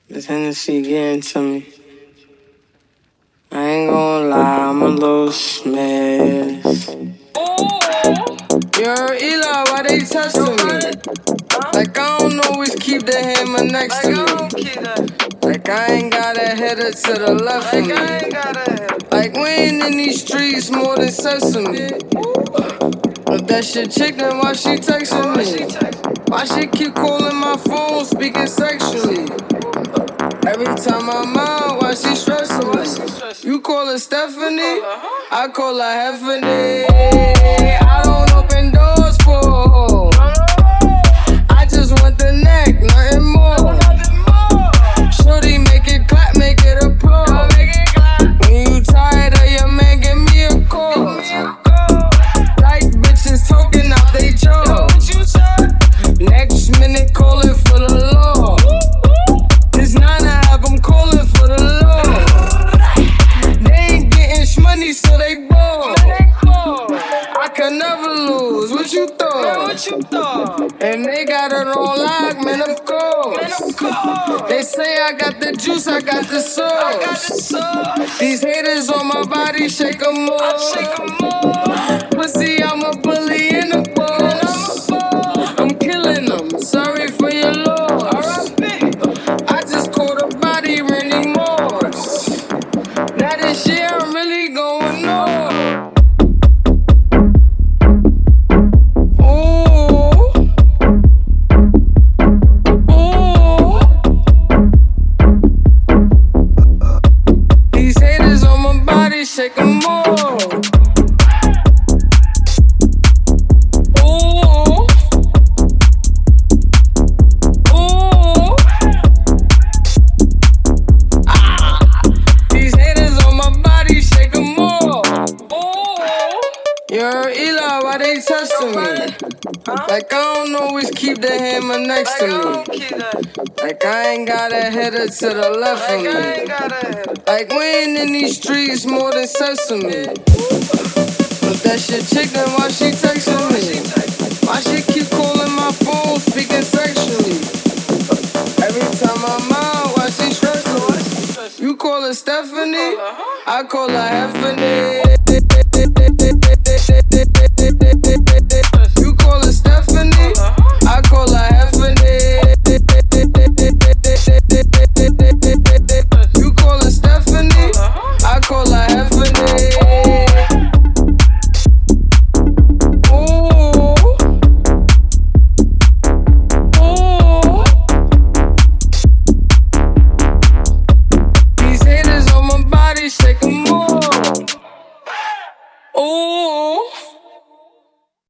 This Hennessy getting to me. I ain't gonna lie, I'm a little smashed. Yo, Eli, why they testing me? Like I don't always keep the hammer next to me. Like I ain't got a header to the left of me. Like we ain't in these streets more than sesame. If that shit chick, then why she texting me? Why she keep calling my phone, speaking sexually? Every time I'm out, why she stressing me? You call her Stephanie, I call her Heffany. I don't open doors for her. I just want the neck, nothing more. Shorty, make it clap, make it applaud. When you tired of your man, give me a call. Like bitches talking out they jaw. Next minute, call it for the law. This 9 I have them calling for the law. They ain't getting money, so they ball. I can never lose. What you thought? And they got it on lock, man, of course. They say I got the juice, I got the sauce. These haters on my body, shake 'em off. Pussy, I'm a bully in the boss. I'm killing them, sorry for your loss. I just caught a body, Randy Moss. Now this year I'm really going on. These haters on my body, shake 'em more. Yo, Eli, why they testing me? Like I don't always keep the hammer next to me. Like I ain't got a header to the left of me. Like we ain't in these streets more than sesame. If that shit chick, then why she texting me? Why she keep calling my phone, speaking sexually? Every time I'm out, why she stressing? You call her Stephanie, I call her Heffany. You call her Stephanie, I call her Heffany. You call her Stephanie, I call her Heffany. These haters on my body, shake 'em more.